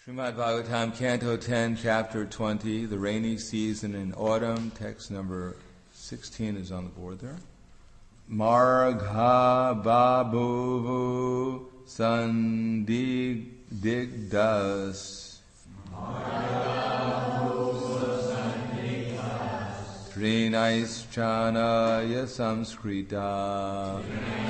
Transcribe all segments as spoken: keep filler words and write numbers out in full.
Srimad Bhagavatam, Canto ten, Chapter twenty, the rainy season in autumn. Text number sixteen is on the board there. Margha Babuvu Sandigdas Trinaishchanaya Samskrita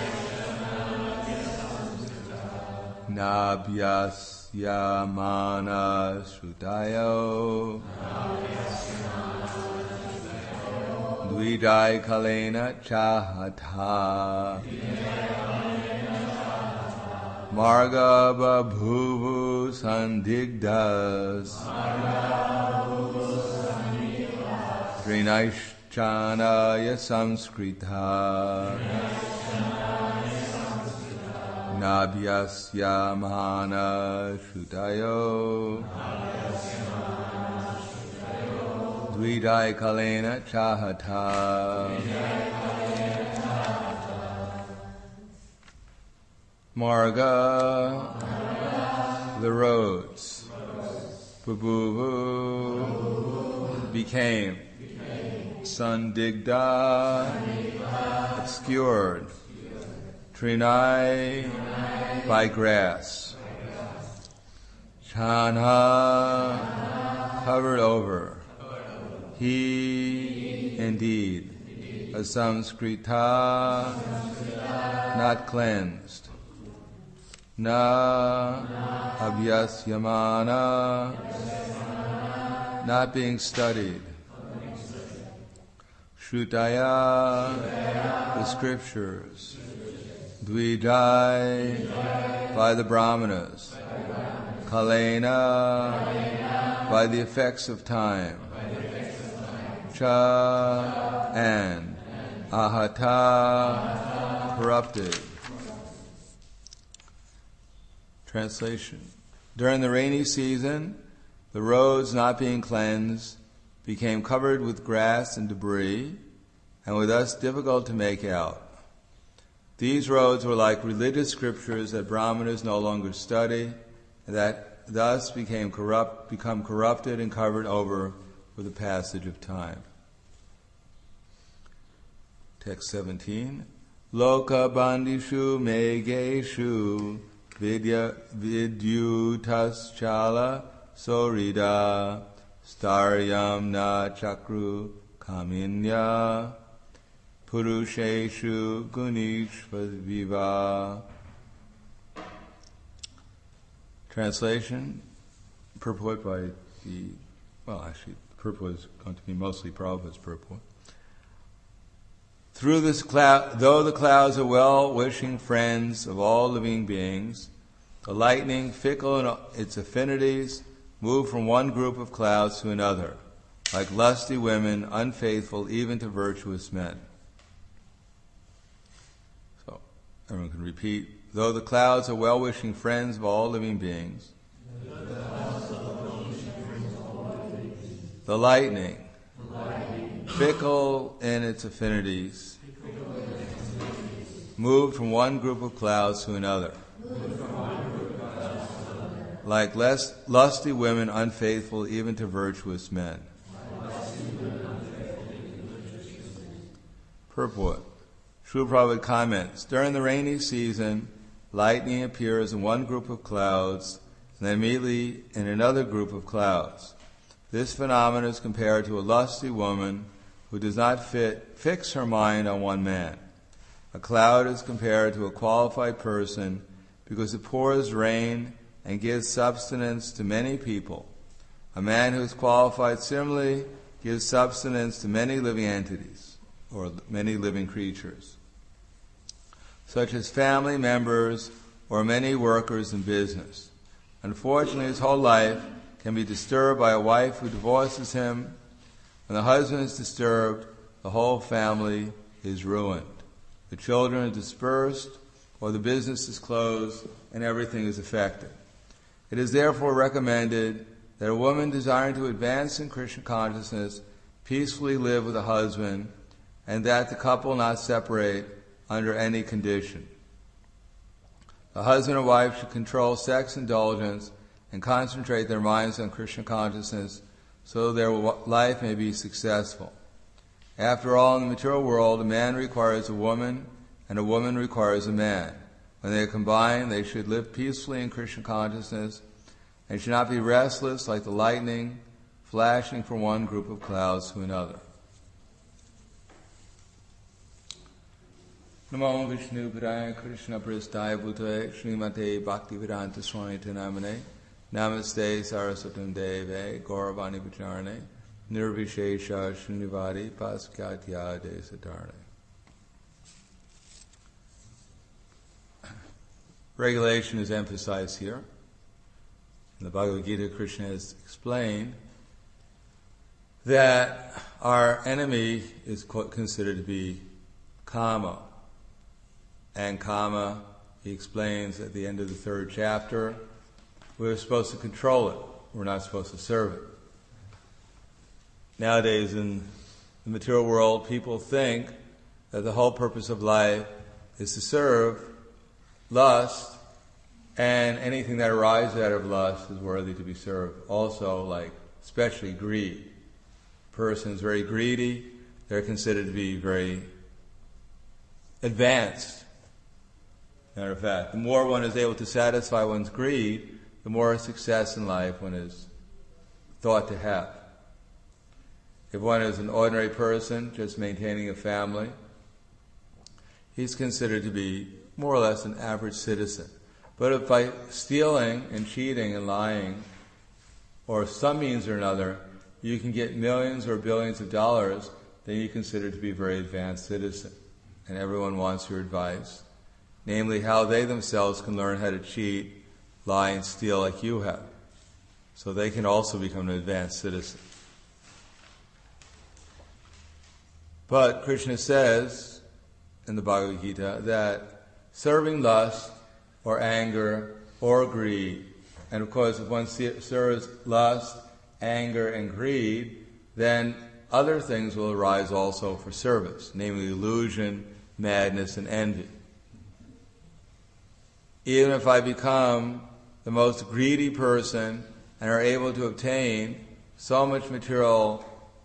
Nabhyas Yamana Shrutayo Dvidai Kalena Chahata Marga Babhuvu Sandigdas Trinaishchanaya Samskrita Nabhyasya Mahana Shrutayo Dvidai Kalena Chahata. Marga, the roads. Babuvu, became. Sandigda, obscured. Trinai, by grass. Chana, covered over. He, indeed. Asamskrita, not cleansed. Na, abhyasyamana, not being studied. Shrutaya, the scriptures. Dvidai, by the brahmanas. Kalena, by the effects of time. Cha, and. Ahata, corrupted. Translation. During the rainy season, the roads not being cleansed became covered with grass and debris, and were thus difficult to make out. These roads were like religious scriptures that brahmanas no longer study, and that thus became corrupt, become corrupted and covered over with the passage of time. Text seventeen. Loka bandishu megeshu vidya vidyutas chala sorida staryam na chakru kaminya Purusheshu Gunishvaviva. Translation, purport by the, well actually, the purport is going to be mostly Prabhupada's purport. Through this cloud, though the clouds are well-wishing friends of all living beings, the lightning, fickle in its affinities, move from one group of clouds to another, like lusty women, unfaithful even to virtuous men. Everyone can repeat. Though the clouds are well-wishing friends of all living beings, the lightning, fickle in its affinities, moved from one group of clouds to another, like less lusty women unfaithful even to virtuous men. Purport. Srila Prabhupada comments, during the rainy season, lightning appears in one group of clouds and then immediately in another group of clouds. This phenomenon is compared to a lusty woman who does not fit, fix her mind on one man. A cloud is compared to a qualified person because it pours rain and gives subsistence to many people. A man who is qualified similarly gives subsistence to many living entities or many living creatures, such as family members or many workers in business. Unfortunately, his whole life can be disturbed by a wife who divorces him. When the husband is disturbed, the whole family is ruined. The children are dispersed, or the business is closed, and everything is affected. It is therefore recommended that a woman desiring to advance in Krishna consciousness peacefully live with a husband, and that the couple not separate under any condition. The husband and wife should control sex indulgence and concentrate their minds on Krishna consciousness so their life may be successful. After all, in the material world, a man requires a woman and a woman requires a man. When they are combined, they should live peacefully in Krishna consciousness and should not be restless like the lightning flashing from one group of clouds to another. Namo Vishnu Padaya Krishna Pristaya Bhutave Srimate Bhaktivedanta Swami Namane Namaste Saraswatam Deve Gauravani Vacharane Nirvishesha Srinivadi Paskatya Desatarne. Regulation is emphasized here. In the Bhagavad Gita, Krishna has explained that our enemy is considered to be Kama. And Kama, he explains at the end of the third chapter, we're supposed to control it. We're not supposed to serve it. Nowadays in the material world, people think that the whole purpose of life is to serve lust, and anything that arises out of lust is worthy to be served. Also, like, especially greed. A person is very greedy, they're considered to be very advanced. Matter of fact, the more one is able to satisfy one's greed, the more success in life one is thought to have. If one is an ordinary person, just maintaining a family, he's considered to be more or less an average citizen. But if by stealing and cheating and lying, or some means or another, you can get millions or billions of dollars, then you're considered to be a very advanced citizen. And everyone wants your advice. Namely, how they themselves can learn how to cheat, lie, and steal like you have. So they can also become an advanced citizen. But Krishna says in the Bhagavad Gita that serving lust or anger or greed, and of course if one serves lust, anger, and greed, then other things will arise also for service, namely illusion, madness, and envy. Even if I become the most greedy person and are able to obtain so much material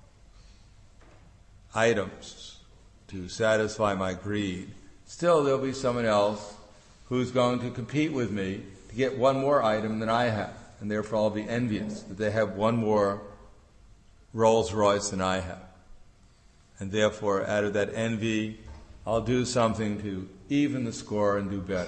items to satisfy my greed, still there'll be someone else who's going to compete with me to get one more item than I have, and therefore I'll be envious that they have one more Rolls Royce than I have. And therefore, out of that envy, I'll do something to even the score and do better.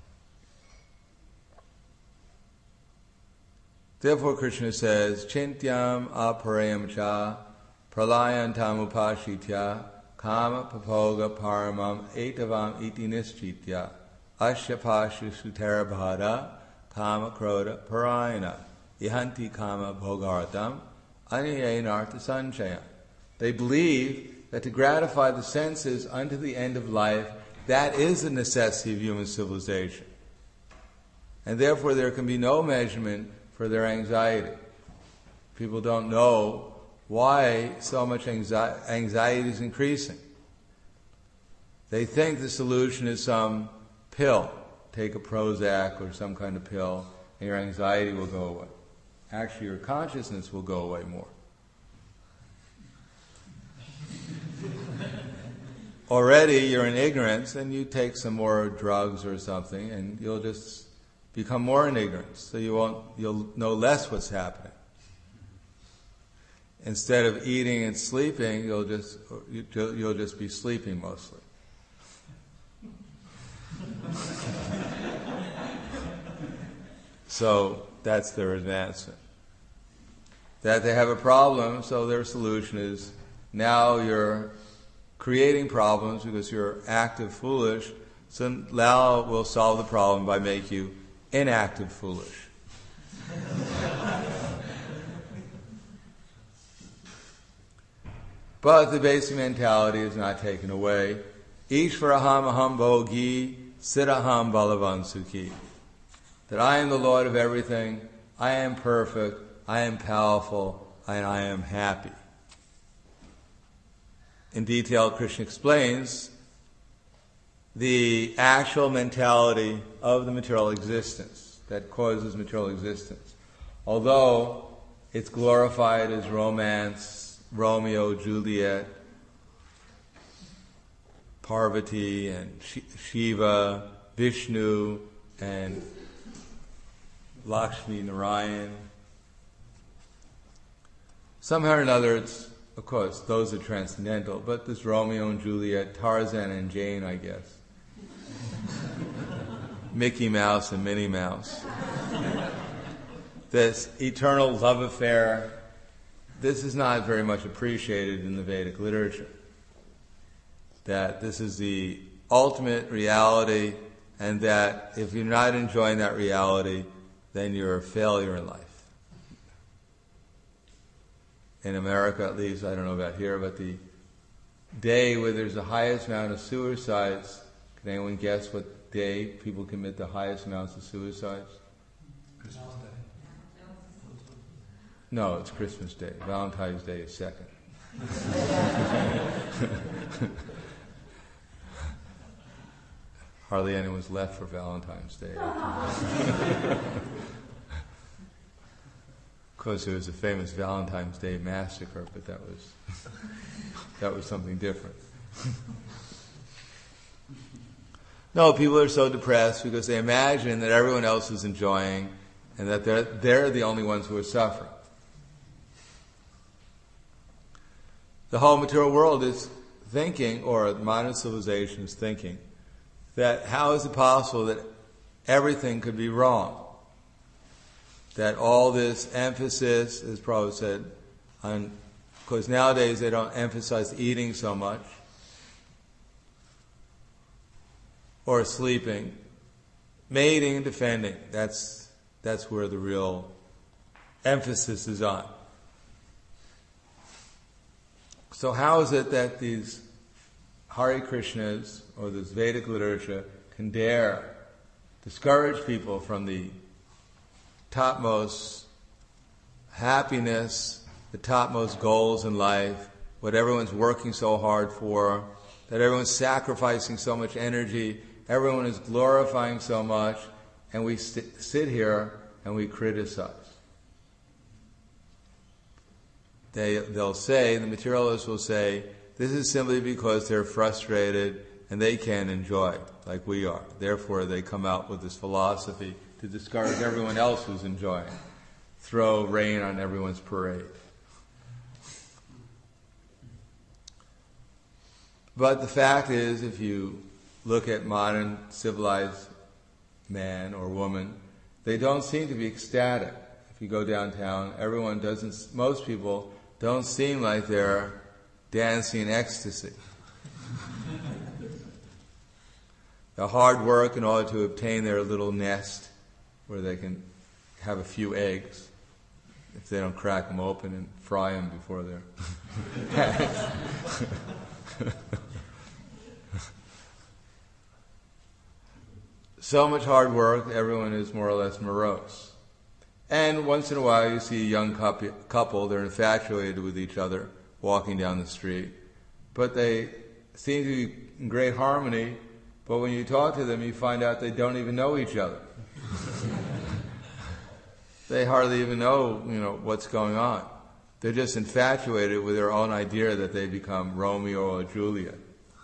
Therefore, Krishna says, Chintyam aparayam cha pralayantam upashitya kama papoga paramam etavam iti nischitya ashyapashu sutarabhada kama kroda parayana ihanti kama bhogartam aniyenartha sanchaya. They believe that to gratify the senses unto the end of life, that is the necessity of human civilization. And therefore there can be no measurement for their anxiety. People don't know why so much anxi- anxiety is increasing. They think the solution is some pill. Take a Prozac or some kind of pill and your anxiety will go away. Actually, your consciousness will go away more. Already you're in ignorance, and you take some more drugs or something and you'll just become more in ignorance, so you won't, you'll know less what's happening. Instead of eating and sleeping, you'll just you'll just be sleeping mostly. So that's their advancement. That they have a problem, so their solution is now you're creating problems because you're active foolish, so now we'll solve the problem by making you inactive foolish. But the basic mentality is not taken away. Ishvaraham aham bhogi siddhaham balavan sukhi. That I am the Lord of everything, I am perfect, I am powerful, and I am happy. In detail, Krishna explains the actual mentality of the material existence that causes material existence. Although it's glorified as romance, Romeo, Juliet, Parvati, and Shiva, Vishnu, and Lakshmi Narayan. Somehow or another, it's, of course, those are transcendental, but this Romeo and Juliet, Tarzan and Jane, I guess. Mickey Mouse and Minnie Mouse. This eternal love affair, this is not very much appreciated in the Vedic literature. That this is the ultimate reality, and that if you're not enjoying that reality, then you're a failure in life. In America, at least, I don't know about here, but the day where there's the highest amount of suicides, can anyone guess what day people commit the highest amounts of suicides? Christmas Day. No, it's Christmas Day. Valentine's Day is second. Hardly anyone's left for Valentine's Day. Of course, there was a famous Valentine's Day massacre, but that was that was something different. No, people are so depressed because they imagine that everyone else is enjoying and that they're, they're the only ones who are suffering. The whole material world is thinking, or modern civilization is thinking, that how is it possible that everything could be wrong? That all this emphasis, as Prabhupada said, on, because nowadays they don't emphasize eating so much, or sleeping, mating and defending, that's, that's where the real emphasis is on. So how is it that these Hare Krishnas, or this Vedic literature, can dare discourage people from the topmost happiness, the topmost goals in life, what everyone's working so hard for, that everyone's sacrificing so much energy, everyone is glorifying so much, and we st- sit here and we criticize. They, they'll say, the materialists will say, this is simply because they're frustrated and they can't enjoy like we are. Therefore, they come out with this philosophy to discourage everyone else who's enjoying. Throw rain on everyone's parade. But the fact is, if you look at modern civilized man or woman, they don't seem to be ecstatic. If you go downtown, everyone doesn't, most people don't seem like they're dancing in ecstasy. The hard work in order to obtain their little nest where they can have a few eggs, if they don't crack them open and fry them before they're so much hard work, everyone is more or less morose. And once in a while you see a young couple, they're infatuated with each other, walking down the street. But they seem to be in great harmony, but when you talk to them, you find out they don't even know each other. They hardly even know, you know, what's going on. They're just infatuated with their own idea that they become Romeo or Juliet.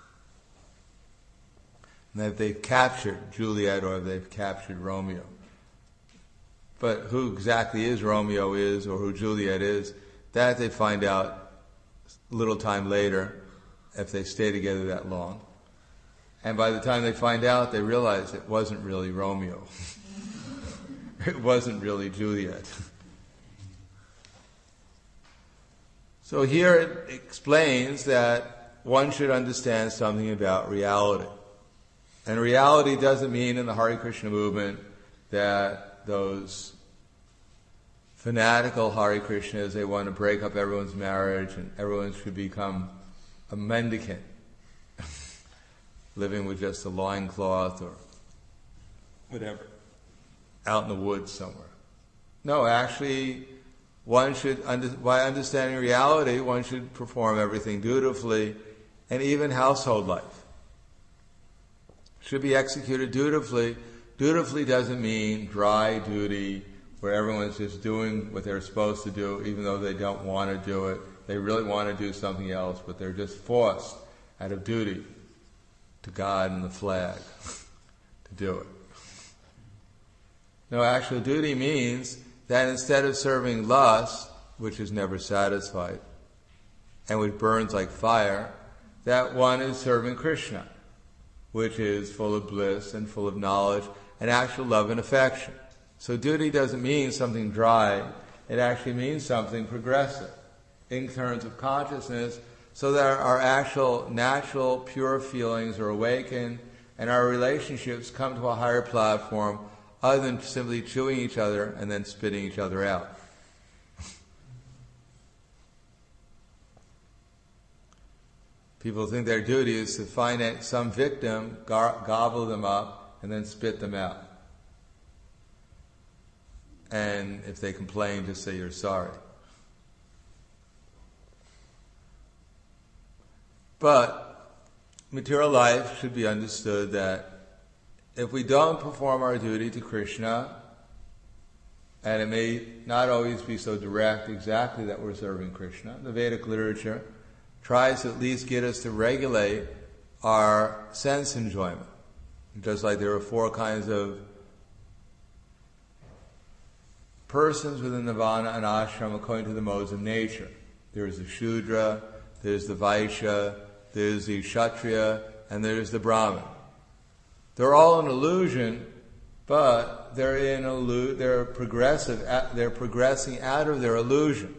And that they've captured Juliet or they've captured Romeo. But who exactly is Romeo is, or who Juliet is, that they find out a little time later, if they stay together that long. And by the time they find out, they realize it wasn't really Romeo. It wasn't really Juliet. So here it explains that one should understand something about reality. And reality doesn't mean in the Hare Krishna movement that those fanatical Hare Krishnas, they want to break up everyone's marriage and everyone should become a mendicant, living with just a loincloth or whatever, out in the woods somewhere. No, actually, one should, under, by understanding reality, one should perform everything dutifully, and even household life should be executed dutifully. Dutifully doesn't mean dry duty, where everyone's just doing what they're supposed to do, even though they don't want to do it. They really want to do something else, but they're just forced out of duty to God and the flag to do it. No, actual duty means that instead of serving lust, which is never satisfied, and which burns like fire, that one is serving Krishna, which is full of bliss and full of knowledge and actual love and affection. So duty doesn't mean something dry, it actually means something progressive in terms of consciousness, so that our actual natural pure feelings are awakened and our relationships come to a higher platform other than simply chewing each other and then spitting each other out. People think their duty is to find some victim, gar- gobble them up, and then spit them out. And if they complain, just say you're sorry. But material life should be understood that if we don't perform our duty to Krishna, and it may not always be so direct exactly that we're serving Krishna, the Vedic literature tries to at least get us to regulate our sense enjoyment. Just like there are four kinds of persons within Nirvana and ashram according to the modes of nature. There's the Shudra, there's the Vaishya, there's the Kshatriya, and there's the Brahmin. They're all an illusion, but they're in illu- they're progressive. They're progressing out of their illusion.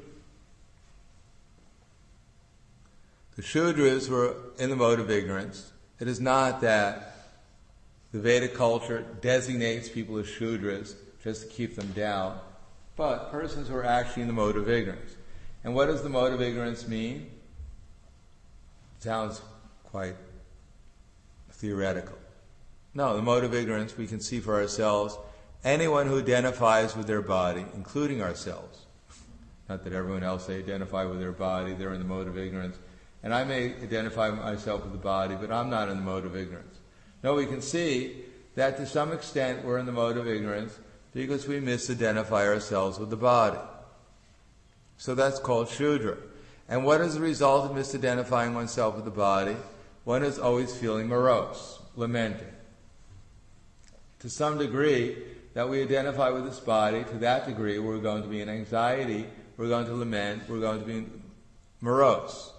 The Shudras were in the mode of ignorance. It is not that the Vedic culture designates people as Shudras just to keep them down, but persons who are actually in the mode of ignorance. And what does the mode of ignorance mean? It sounds quite theoretical. No, the mode of ignorance we can see for ourselves. Anyone who identifies with their body, including ourselves, not that everyone else they identify with their body, they're in the mode of ignorance. And I may identify myself with the body, but I'm not in the mode of ignorance. No, we can see that to some extent we're in the mode of ignorance because we misidentify ourselves with the body. So that's called Shudra. And what is the result of misidentifying oneself with the body? One is always feeling morose, lamenting. To some degree that we identify with this body, to that degree we're going to be in anxiety, we're going to lament, we're going to be morose.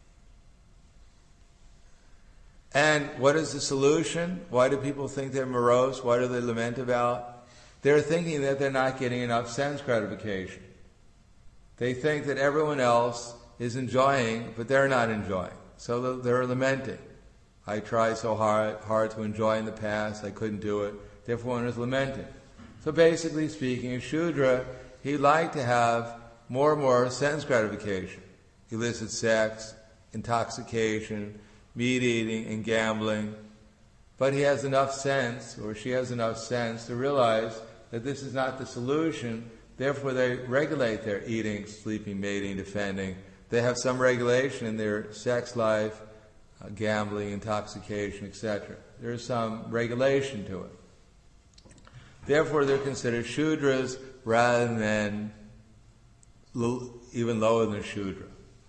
And what is the solution? Why do people think they're morose? Why do they lament about? They're thinking that they're not getting enough sense gratification. They think that everyone else is enjoying, but they're not enjoying. So they're lamenting. I tried so hard, hard to enjoy in the past, I couldn't do it. Therefore one is lamenting. So basically speaking, a Shudra, he'd like to have more and more sense gratification. Illicit sex, intoxication, meat eating and gambling, but he has enough sense, or she has enough sense to realize that this is not the solution. Therefore they regulate their eating, sleeping, mating, defending. They have some regulation in their sex life, uh, gambling, intoxication, et cetera. There's some regulation to it. Therefore they're considered Shudras rather than l- even lower than Shudra.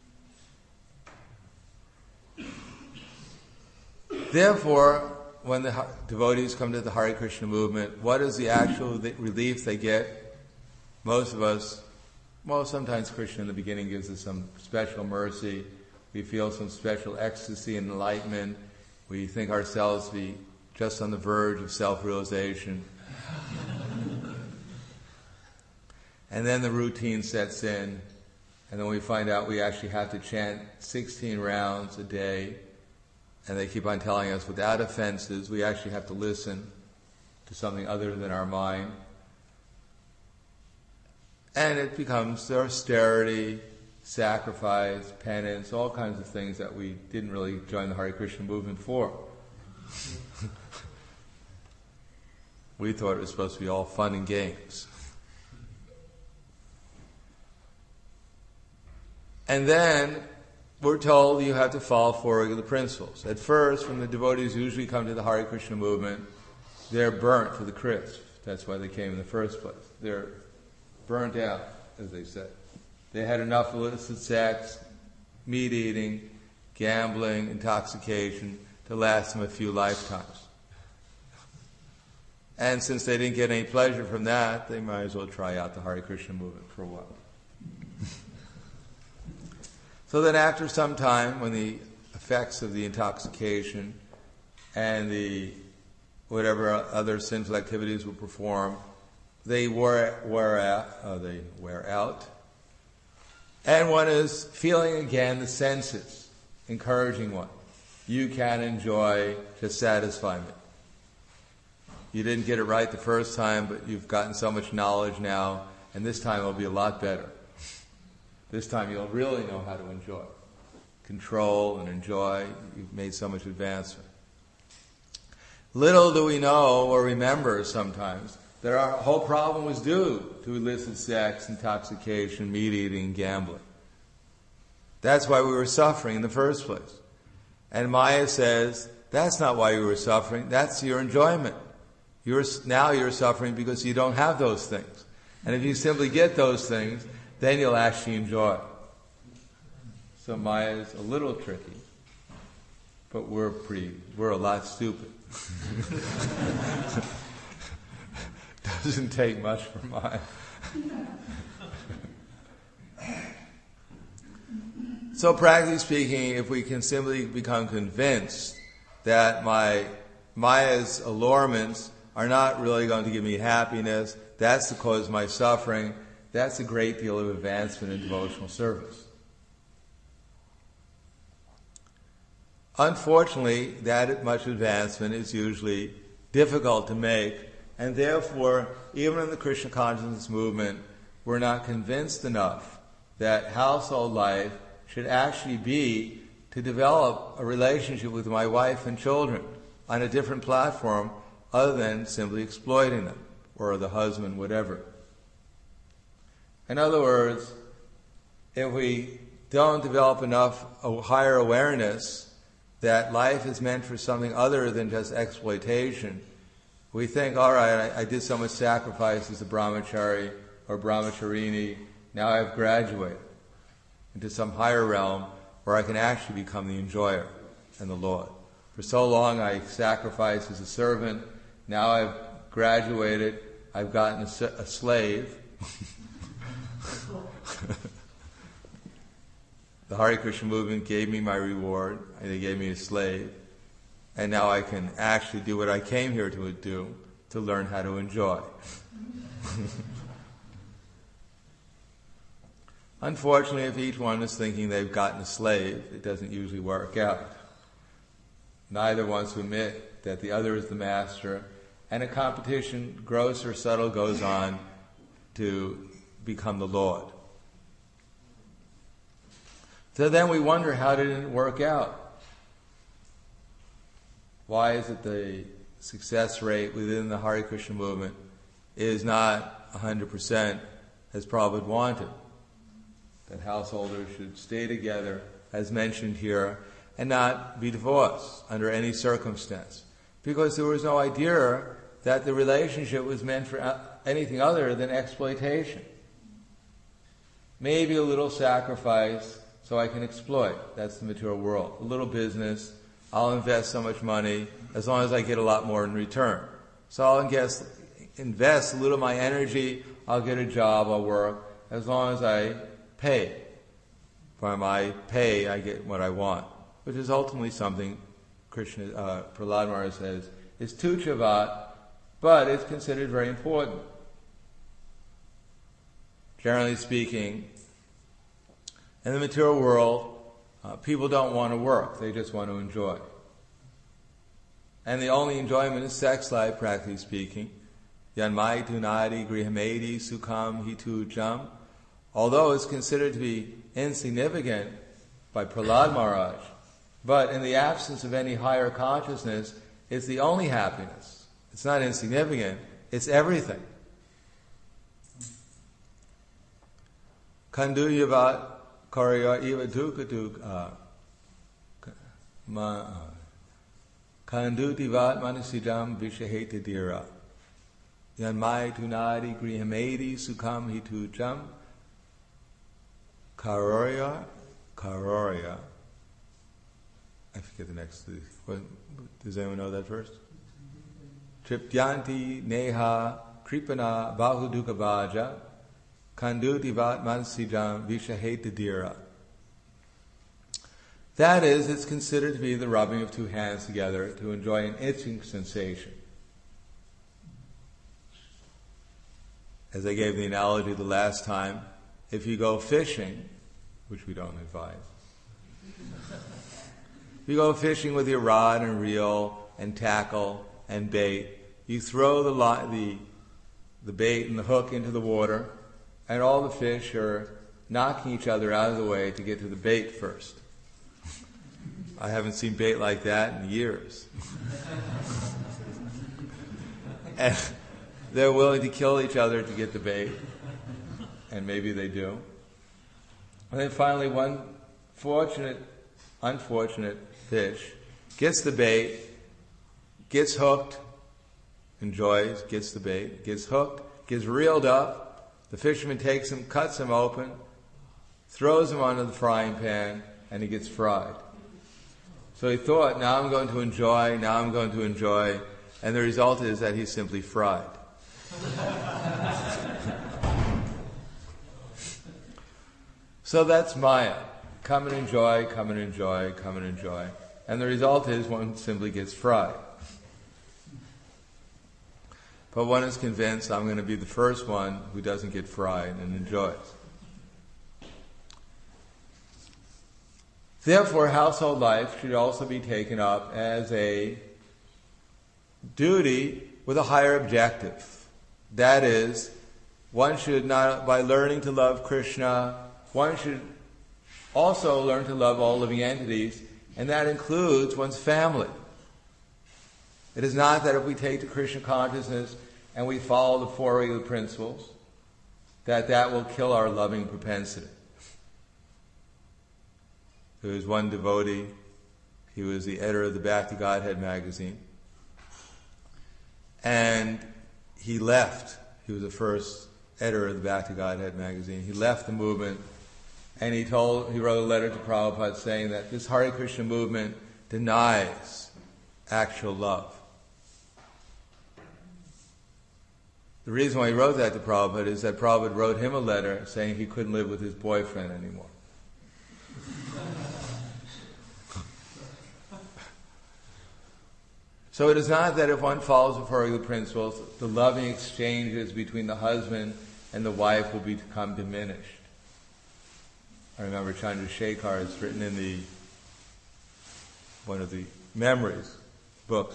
Therefore, when the devotees come to the Hare Krishna movement, what is the actual relief they get? Most of us, well, sometimes Krishna in the beginning gives us some special mercy. We feel some special ecstasy and enlightenment. We think ourselves to be just on the verge of self-realization. And then the routine sets in, and then we find out we actually have to chant sixteen rounds a day. And they keep on telling us, without offenses, we actually have to listen to something other than our mind. And it becomes the austerity, sacrifice, penance, all kinds of things that we didn't really join the Hare Krishna movement for. We thought it was supposed to be all fun and games. And then we're told you have to follow four regular principles. At first, when the devotees usually come to the Hare Krishna movement, they're burnt to the crisp. That's why they came in the first place. They're burnt out, as they say. They had enough illicit sex, meat eating, gambling, intoxication to last them a few lifetimes. And since they didn't get any pleasure from that, they might as well try out the Hare Krishna movement for a while. So then after some time, when the effects of the intoxication and the whatever other sinful activities were performed, they wear, wear out, uh, they wear out. And one is feeling again the senses, encouraging one. You can enjoy, just satisfy me. You didn't get it right the first time, but you've gotten so much knowledge now, and this time it'll be a lot better. This time you'll really know how to enjoy. Control and enjoy. You've made so much advancement. Little do we know or remember sometimes that our whole problem was due to illicit sex, intoxication, meat eating, gambling. That's why we were suffering in the first place. And Maya says, that's not why you were suffering, that's your enjoyment. You're, now you're suffering because you don't have those things. And if you simply get those things, then you'll actually enjoy. So Maya's a little tricky, but we're pretty, we're a lot stupid. Doesn't take much for Maya. So practically speaking, if we can simply become convinced that my Maya's allurements are not really going to give me happiness, that's the cause of my suffering, that's a great deal of advancement in devotional service. Unfortunately, that much advancement is usually difficult to make, and therefore, even in the Krishna consciousness movement, we're not convinced enough that household life should actually be to develop a relationship with my wife and children on a different platform other than simply exploiting them, or the husband, whatever. In other words, if we don't develop enough a higher awareness that life is meant for something other than just exploitation, we think, all right, I, I did so much sacrifice as a brahmachari or brahmacharini, now I've graduated into some higher realm where I can actually become the enjoyer and the Lord. For so long I sacrificed as a servant, now I've graduated, I've gotten a, a slave. The Hare Krishna movement gave me my reward, and they gave me a slave, and now I can actually do what I came here to do, to learn how to enjoy. Unfortunately, if each one is thinking they've gotten a slave, it doesn't usually work out. Neither wants to admit that the other is the master, and a competition, gross or subtle, goes on to become the Lord. So then we wonder, how did it work out? Why is it the success rate within the Hare Krishna movement is not one hundred percent as Prabhupada wanted? That householders should stay together, as mentioned here, and not be divorced under any circumstance. Because there was no idea that the relationship was meant for anything other than exploitation. Maybe a little sacrifice so I can exploit. That's the material world. A little business, I'll invest so much money as long as I get a lot more in return. So I'll invest, invest a little of my energy, I'll get a job, I'll work, as long as I pay. For my pay, I get what I want. Which is ultimately something Krishna, uh, Prahlad Maharaj says, is tuchavat, but it's considered very important. Generally speaking, in the material world, uh, people don't want to work, they just want to enjoy. And the only enjoyment is sex life, practically speaking. Yanmai tunadi grihamedi sukham hitu jam. Although it's considered to be insignificant by Prahlad Maharaj, but in the absence of any higher consciousness, it's the only happiness. It's not insignificant, it's everything. Kanduyavat karya eva dukha Kandutivat manasidam vishaheta dira. Yanmai tunadi grihamedi sukam hitujam karoria karoria. I forget the next. What, does anyone know that verse? Triptyanti neha kripana bahuduka vaja kanduti vat mansijam vishaheta. That is, it's considered to be the rubbing of two hands together to enjoy an itching sensation. As I gave the analogy the last time, if you go fishing, which we don't advise, if you go fishing with your rod and reel and tackle and bait, you throw the, li- the, the bait and the hook into the water, and all the fish are knocking each other out of the way to get to the bait first. I haven't seen bait like that in years. And they're willing to kill each other to get the bait, and maybe they do. And then finally one fortunate, unfortunate fish gets the bait, gets hooked, enjoys, gets the bait, gets hooked, gets reeled up. The fisherman takes him, cuts him open, throws him onto the frying pan, and he gets fried. So he thought, now I'm going to enjoy, now I'm going to enjoy, and the result is that he's simply fried. So that's Maya. Come and enjoy, come and enjoy, come and enjoy. And the result is one simply gets fried. But one is convinced, I'm going to be the first one who doesn't get fried and enjoys. Therefore, household life should also be taken up as a duty with a higher objective. That is, one should not, by learning to love Krishna, one should also learn to love all living entities, and that includes one's family. It is not that if we take to Krishna consciousness and we follow the four regular principles, that that will kill our loving propensity. There was one devotee, he was the editor of the Back to Godhead magazine, and he left. He was the first editor of the Back to Godhead magazine. He left the movement, and he told, he wrote a letter to Prabhupada saying that this Hare Krishna movement denies actual love. The reason why he wrote that to Prabhupada is that Prabhupada wrote him a letter saying he couldn't live with his boyfriend anymore. So it is not that if one follows the four regular principles, the loving exchanges between the husband and the wife will become diminished. I remember Chandrasekhar, it's written in the one of the memories books.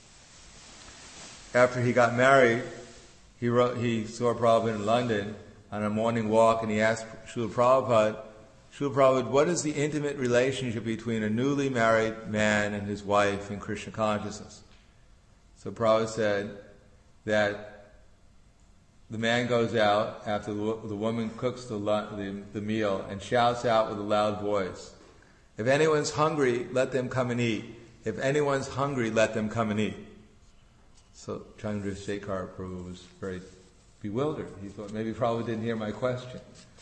After he got married, he wrote, he saw Prabhupada in London on a morning walk, and he asked Srila Prabhupada, Srila Prabhupada, what is the intimate relationship between a newly married man and his wife in Krishna consciousness? So Prabhupada said that the man goes out after the, the woman cooks the, the, the meal and shouts out with a loud voice, if anyone's hungry, let them come and eat. If anyone's hungry, let them come and eat. So Chandrasekhar Prabhu was very bewildered. He thought maybe Prabhupada didn't hear my question.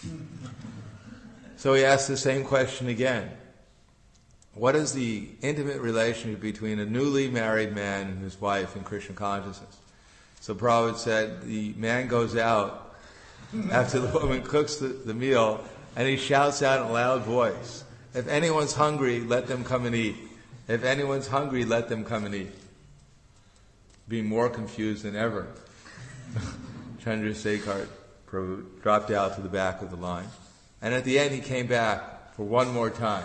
So he asked the same question again. What is the intimate relationship between a newly married man and his wife in Krishna consciousness? So Prabhupada said, the man goes out after the woman cooks the, the meal, and he shouts out in a loud voice, if anyone's hungry, let them come and eat. If anyone's hungry, let them come and eat. Being more confused than ever, Chandrasekhar Prabhu dropped out to the back of the line. And at the end he came back for one more time.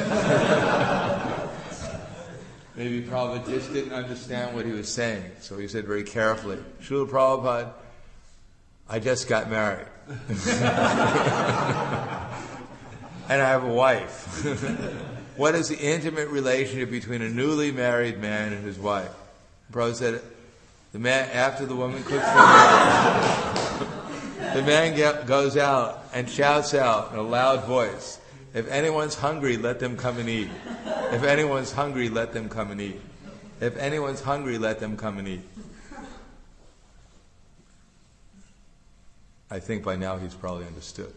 Maybe Prabhupada just didn't understand what he was saying. So he said very carefully, Srila Prabhupada, I just got married. And I have a wife. What is the intimate relationship between a newly married man and his wife? Prabhupada said, the man, after the woman cooks the meal, the man get, goes out and shouts out in a loud voice, if anyone's hungry, let them come and eat. If anyone's hungry, let them come and eat. If anyone's hungry, let them come and eat. I think by now he's probably understood.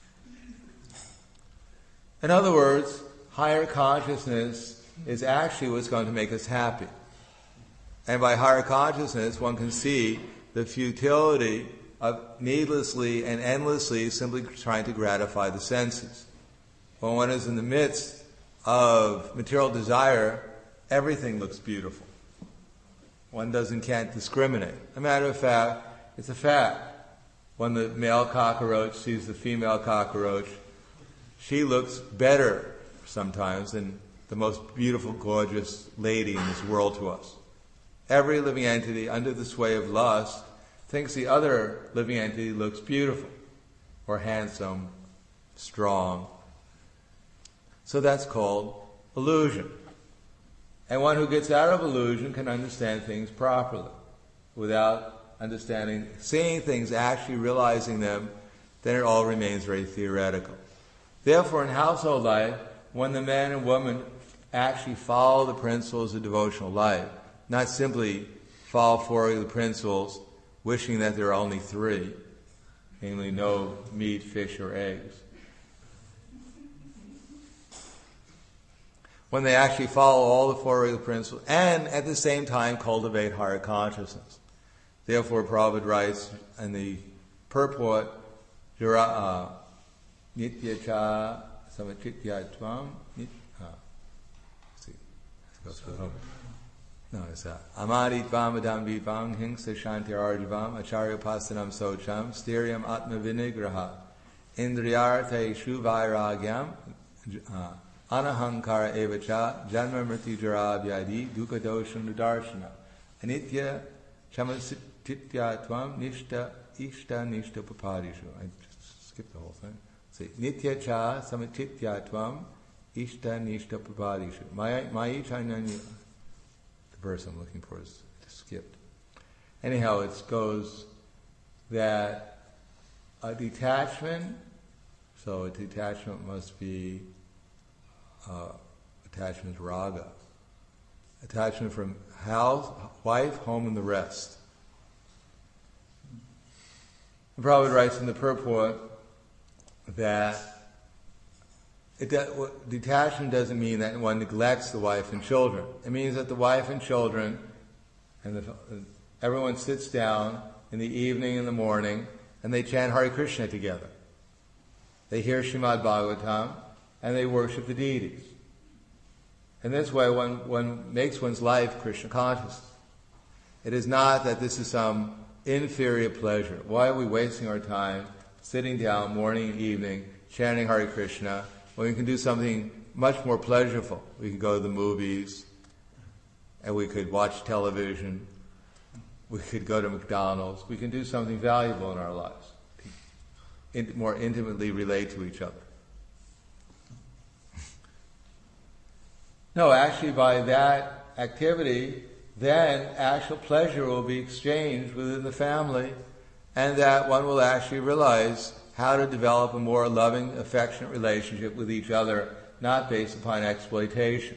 In other words, higher consciousness is actually what's going to make us happy. And by higher consciousness, one can see the futility of needlessly and endlessly simply trying to gratify the senses. When one is in the midst of material desire, everything looks beautiful. One doesn't, can't discriminate. As a matter of fact, it's a fact. When the male cockroach sees the female cockroach, she looks better sometimes than the most beautiful, gorgeous lady in this world to us. Every living entity under the sway of lust thinks the other living entity looks beautiful or handsome, strong. So that's called illusion. And one who gets out of illusion can understand things properly. Without understanding, seeing things, actually realizing them, then it all remains very theoretical. Therefore, in household life, when the man and woman actually follow the principles of devotional life, not simply follow four of the principles, wishing that there are only three, namely no meat, fish, or eggs. When they actually follow all the four regular principles, and at the same time cultivate higher consciousness. Therefore, Prabhupada writes in the purport, Jara, uh, Nitya cha samachitya tvam. See, let's go through. No, it's that. Amadi tvam adam vivang hingsa shanti arjivam acharya pasanam socham styriam atma vinigraha indriyarte shuvairagyam anahankara evacha janma mriti jara vyadi dukkha dosham darshana anitya chamasitya tvam nishta ishta nishta papadishu. I just skipped the whole thing. See, nitya cha samachitya tvam ishta nishta papadishu. Mai chainanya. The verse I'm looking for is skipped. Anyhow, it goes that a detachment, so a detachment must be uh, attachment to raga. Attachment from house, wife, home, and the rest. The Prabhupada writes in the purport that it, detachment doesn't mean that one neglects the wife and children. It means that the wife and children, and the, everyone sits down in the evening and the morning, and they chant Hare Krishna together. They hear Srimad Bhagavatam, and they worship the deities. In this way, one, one makes one's life Krishna conscious. It is not that this is some inferior pleasure. Why are we wasting our time sitting down morning and evening, chanting Hare Krishna, when we can do something much more pleasurable? We could go to the movies, and we could watch television, we could go to McDonald's, we can do something valuable in our lives, in, more intimately relate to each other. No, actually by that activity, then actual pleasure will be exchanged within the family, and that one will actually realize how to develop a more loving, affectionate relationship with each other, not based upon exploitation.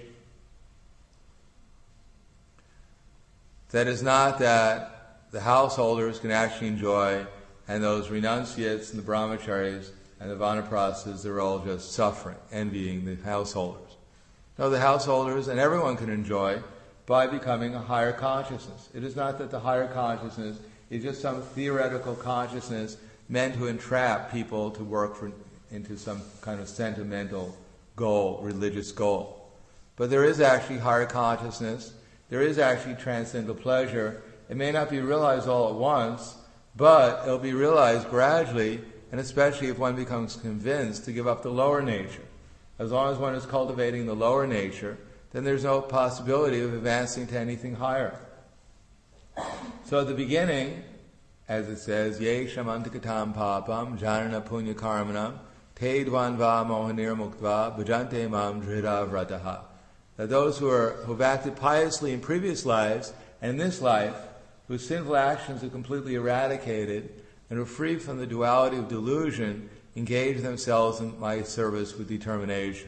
That is not that the householders can actually enjoy, and those renunciates and the brahmacharis and the vanaprasthas, they're all just suffering, envying the householders. No, the householders and everyone can enjoy by becoming a higher consciousness. It is not that the higher consciousness is just some theoretical consciousness meant to entrap people to work for, into some kind of sentimental goal, religious goal. But there is actually higher consciousness. There is actually transcendental pleasure. It may not be realized all at once, but it'll be realized gradually, and especially if one becomes convinced to give up the lower nature. As long as one is cultivating the lower nature, then there's no possibility of advancing to anything higher. So at the beginning, as it says, Ye shamantikatam papam janana punya karmanam te dvanva mohanir muktva bhajante mam dhrita vrataha. That those who are who have acted piously in previous lives and in this life, whose sinful actions are completely eradicated and are free from the duality of delusion, engage themselves in my service with determination.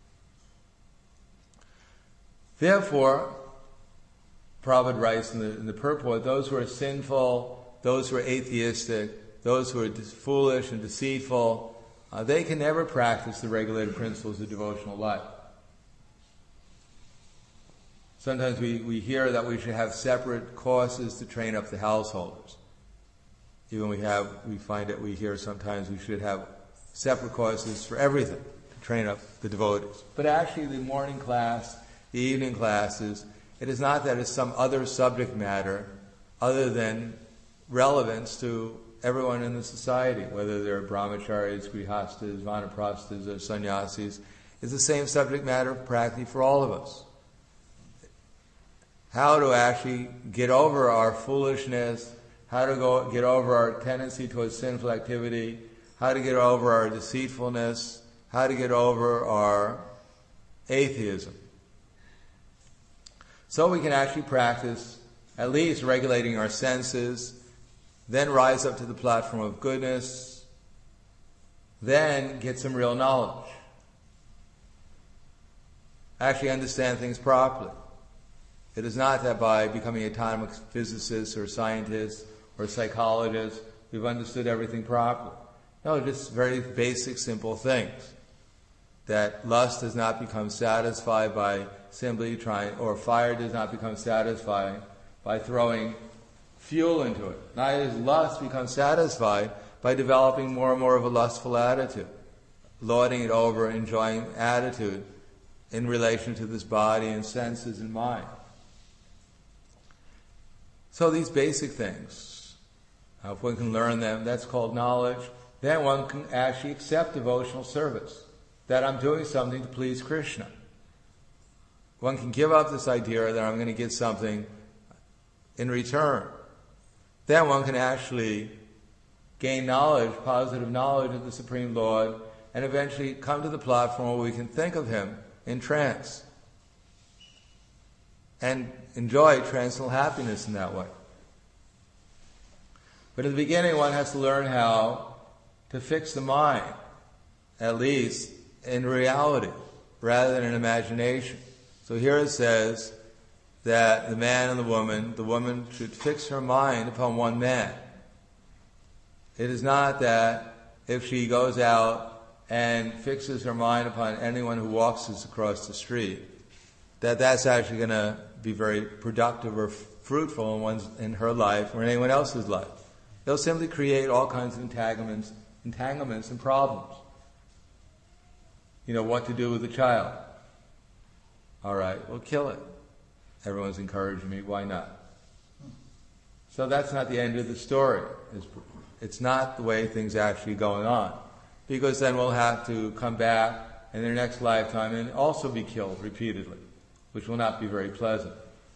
Therefore, Prabhupada writes in the, in the purport, those who are sinful, those who are atheistic, those who are foolish and deceitful, uh, they can never practice the regulated principles of devotional life. Sometimes we, we hear that we should have separate courses to train up the householders. Even we have, we find that we hear sometimes we should have separate courses for everything to train up the devotees. But actually the morning class, the evening classes, it is not that it's some other subject matter other than relevance to everyone in the society, whether they're brahmacharis, grihastas, vanaprasthas, or sannyasis. It's the same subject matter of practice for all of us. How to actually get over our foolishness, how to go get over our tendency towards sinful activity, how to get over our deceitfulness, how to get over our atheism. So we can actually practice at least regulating our senses, then rise up to the platform of goodness, then get some real knowledge. Actually understand things properly. It is not that by becoming atomic physicists or scientists or psychologists, we've understood everything properly. No, just very basic, simple things. That lust does not become satisfied by simply trying, or fire does not become satisfied by throwing fuel into it. Neither does lust become satisfied by developing more and more of a lustful attitude, lording it over, enjoying attitude in relation to this body and senses and mind. So these basic things, uh, if one can learn them, that's called knowledge. Then one can actually accept devotional service, that I'm doing something to please Krishna. One can give up this idea that I'm going to get something in return. Then one can actually gain knowledge, positive knowledge of the Supreme Lord, and eventually come to the platform where we can think of Him in trance and enjoy transcendental happiness in that way. But in the beginning, one has to learn how to fix the mind, at least in reality, rather than in imagination. So here it says that the man and the woman, the woman should fix her mind upon one man. It is not that if she goes out and fixes her mind upon anyone who walks us across the street, that that's actually going to be very productive or fruitful in one's, in her life or in anyone else's life. They'll simply create all kinds of entanglements, entanglements and problems. You know, what to do with the child. All right, well, kill it. Everyone's encouraging me, why not? So that's not the end of the story. It's, it's not the way things are actually going on. Because then we'll have to come back in their next lifetime and also be killed repeatedly, which will not be very pleasant.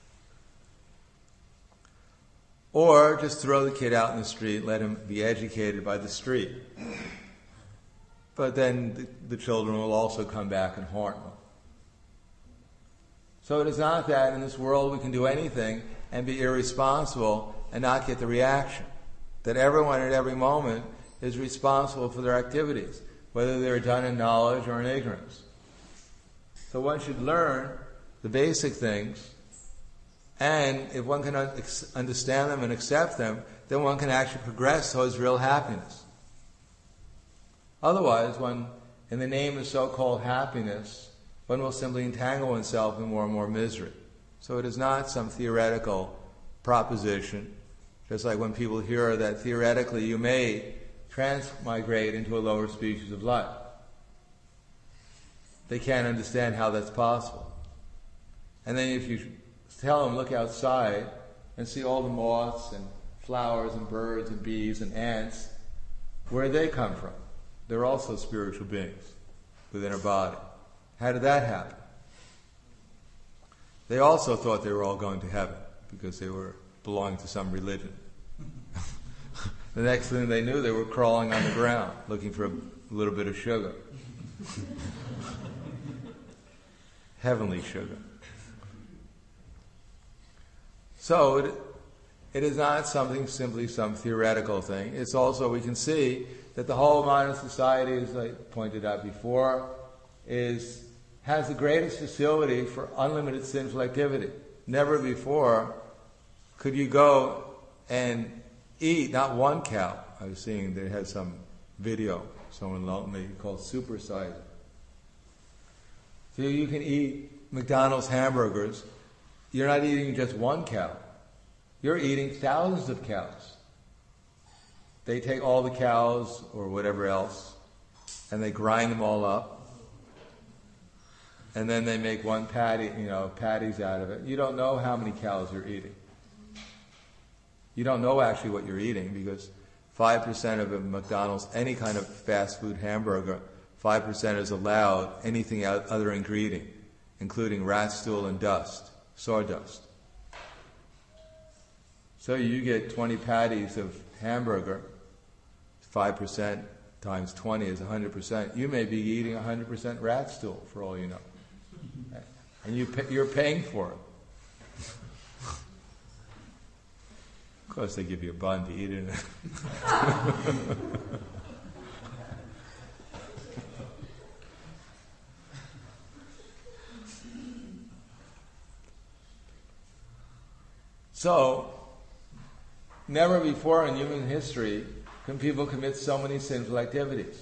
Or just throw the kid out in the street, let him be educated by the street. But then the, the children will also come back and haunt them. So it is not that in this world we can do anything and be irresponsible and not get the reaction. That everyone at every moment is responsible for their activities, whether they're done in knowledge or in ignorance. So one should learn the basic things, and if one can un- understand them and accept them, then one can actually progress towards real happiness. Otherwise, one, in the name of so-called happiness, one will simply entangle oneself in more and more misery. So it is not some theoretical proposition, just like when people hear that theoretically you may transmigrate into a lower species of life. They can't understand how that's possible. And then if you tell them, look outside and see all the moths and flowers and birds and bees and ants, where did they come from? They're also spiritual beings within our body. How did that happen? They also thought they were all going to heaven because they were belonging to some religion. The next thing they knew, they were crawling on the ground looking for a little bit of sugar. Heavenly sugar. So it, it is not something simply some theoretical thing. It's also, we can see that the whole modern society, as I pointed out before, is has the greatest facility for unlimited sinful activity. Never before could you go and eat not one cow, I was seeing they had some video, someone loaned me, called Super Size It. So you can eat McDonald's hamburgers. You're not eating just one cow. You're eating thousands of cows. They take all the cows or whatever else, and they grind them all up, and then they make one patty, you know, patties out of it. You don't know how many cows you're eating. You don't know actually what you're eating, because five percent of a McDonald's, any kind of fast food hamburger, five percent is allowed anything other ingredient, including rat stool and dust, sawdust. So you get twenty patties of hamburger, five percent times twenty is one hundred percent. You may be eating one hundred percent rat stool for all you know. And you pay, you're paying for it. Of course they give you a bun to eat it. So, never before in human history can people commit so many sinful activities.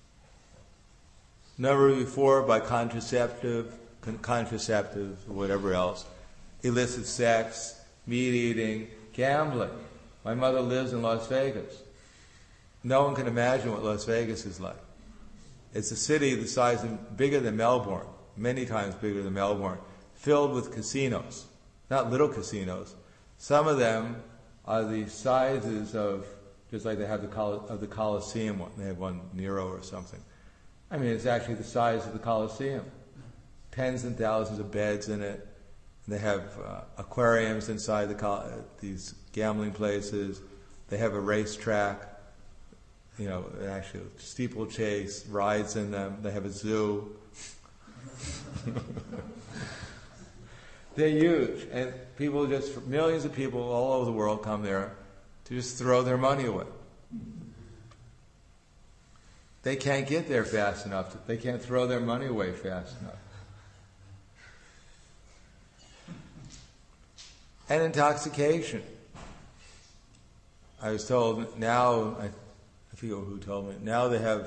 Never before by contraceptive, con- contraceptives, or whatever else, illicit sex, meat eating, gambling. My mother lives in Las Vegas. No one can imagine what Las Vegas is like. It's a city the size of, bigger than Melbourne, many times bigger than Melbourne, filled with casinos. Not little casinos. Some of them are the sizes of, just like they have the Col- of the Colosseum one. They have one Nero or something. I mean, it's actually the size of the Colosseum. Tens and thousands of beds in it. They have uh, aquariums inside the col- uh, these gambling places. They have a racetrack, you know, actually a steeplechase, rides in them. They have a zoo. They're huge, and people just, millions of people all over the world come there to just throw their money away. They can't get there fast enough. To, they can't throw their money away fast enough. And intoxication. I was told now, I, I forget who told me, now they have,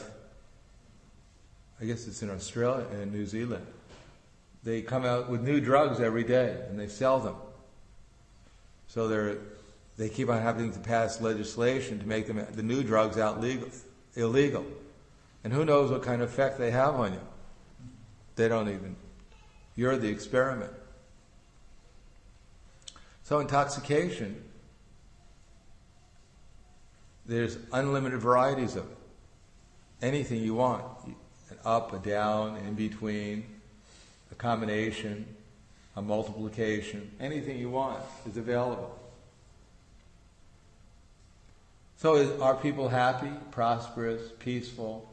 I guess it's in Australia and New Zealand, they come out with new drugs every day and they sell them. So they're, they keep on having to pass legislation to make them, the new drugs out legal, illegal. And who knows what kind of effect they have on you. They don't even, you're the experiment. So intoxication, there's unlimited varieties of it. Anything you want, an up, a down, an in between, a combination, a multiplication, anything you want is available. So is, are people happy, prosperous, peaceful?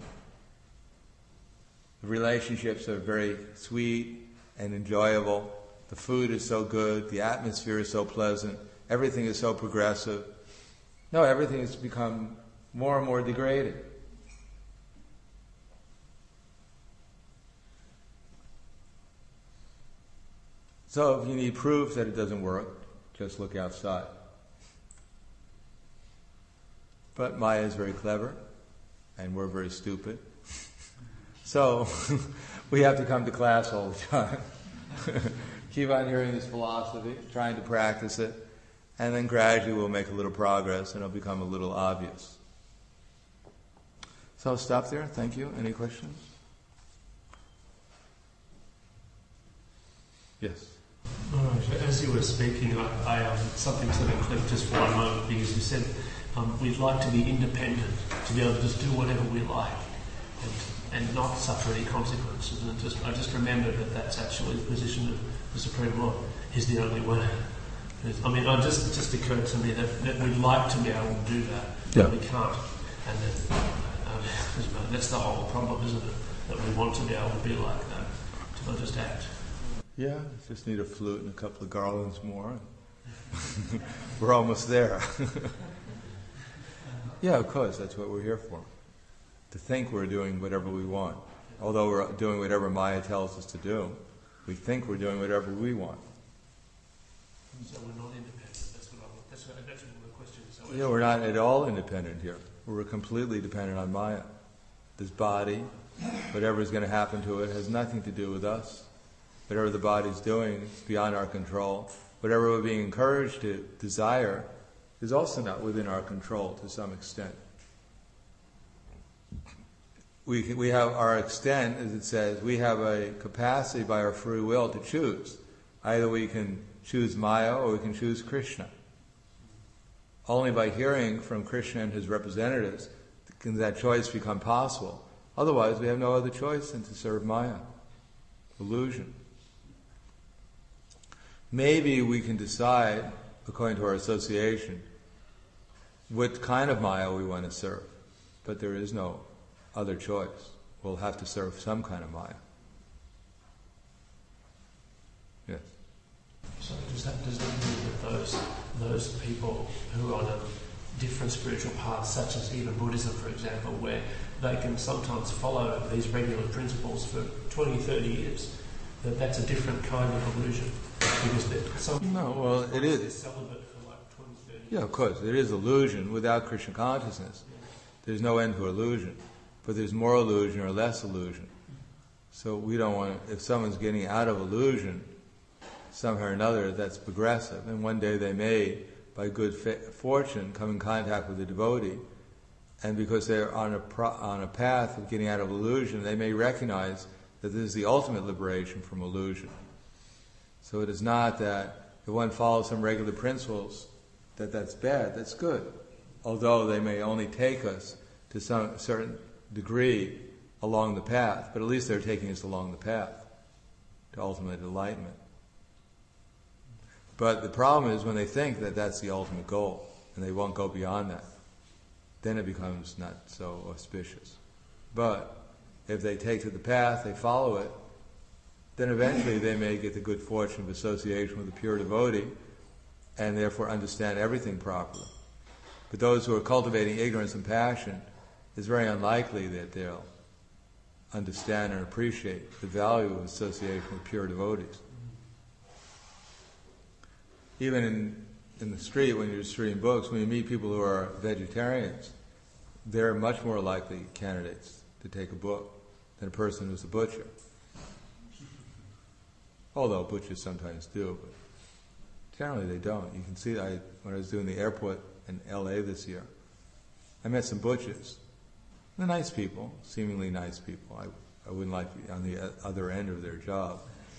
The relationships are very sweet and enjoyable. The food is so good. The atmosphere is so pleasant. Everything is so progressive. No, everything has become more and more degraded. So if you need proof that it doesn't work, just look outside. But Maya is very clever, and we're very stupid. So we have to come to class all the time. Keep on hearing this philosophy, trying to practice it, and then gradually we'll make a little progress and it'll become a little obvious. So I'll stop there. Thank you. Any questions? Yes. Right. As you were speaking, I, I um, something sort of clicked just for one moment, because you said um, we'd like to be independent, to be able to just do whatever we like, and and not suffer any consequences. And it just I just remembered that that's actually the position of the Supreme Lord. Is the only way. I mean, it just it just occurred to me that, that we'd like to be able to do that, yeah. but we can't. And then um, that's the whole problem, isn't it? That we want to be able to be like that, to not just act. Yeah, just need a flute and a couple of garlands more. We're almost there. Yeah, of course, that's what we're here for. To think we're doing whatever we want. Although we're doing whatever Maya tells us to do, we think we're doing whatever we want. So we're not independent. That's what, I, that's what, that's what the question is. So yeah, we're not at all independent here. where we're completely dependent on Maya. This body, whatever is going to happen to it, has nothing to do with us. Whatever the body's doing is beyond our control. Whatever we're being encouraged to desire is also not within our control to some extent. We can, we have our extent, as it says, we have a capacity by our free will to choose. Either we can choose Maya or we can choose Krishna. Only by hearing from Krishna and his representatives can that choice become possible. Otherwise, we have no other choice than to serve Maya, illusion. Maybe we can decide, according to our association, what kind of Maya we want to serve. But there is no other choice. We'll have to serve some kind of Maya. Yes. So does that, does that mean that those, those people who are on a different spiritual paths, such as even Buddhism, for example, where they can sometimes follow these regular principles for twenty, thirty years, that that's a different kind of illusion? Because some no, well, it is. They're celibate for like twenty, thirty years. Yeah, of course. It is illusion without Krishna consciousness. Yeah. There's no end to illusion. But there's more illusion or less illusion. So we don't want to, if someone's getting out of illusion, somehow or another, that's progressive. And one day they may, by good fa- fortune, come in contact with a devotee, and because they're on a pro- on a path of getting out of illusion, they may recognize that this is the ultimate liberation from illusion. So it is not that if one follows some regular principles, that that's bad, that's good. Although they may only take us to some certain degree along the path, but at least they're taking us along the path to ultimate enlightenment. But the problem is when they think that that's the ultimate goal, and they won't go beyond that, then it becomes not so auspicious. But if they take to the path, they follow it, then eventually they may get the good fortune of association with a pure devotee, and therefore understand everything properly. But those who are cultivating ignorance and passion, it's very unlikely that they'll understand and appreciate the value of association with pure devotees. Even in, in the street, when you're distributing books, when you meet people who are vegetarians, they're much more likely candidates to take a book than a person who's a butcher. Although butchers sometimes do, but generally they don't. You can see, I, when I was doing the airport in L A this year, I met some butchers. They're nice people, seemingly nice people. I, I wouldn't like to be on the other end of their job.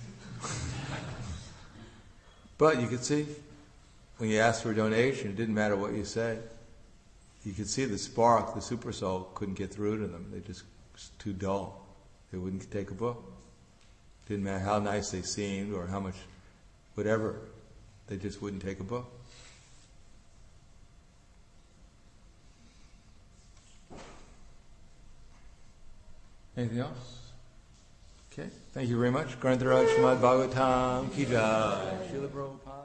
But you could see, when you asked for a donation, it didn't matter what you said. You could see the spark, the super soul, couldn't get through to them. They just was too dull. They wouldn't take a book. Didn't matter how nice they seemed or how much, whatever. They just wouldn't take a book. Anything else? Okay. Thank you very much. Grantaraj Srimad Bhagavatam Ki Jai. Srila Prabhupada.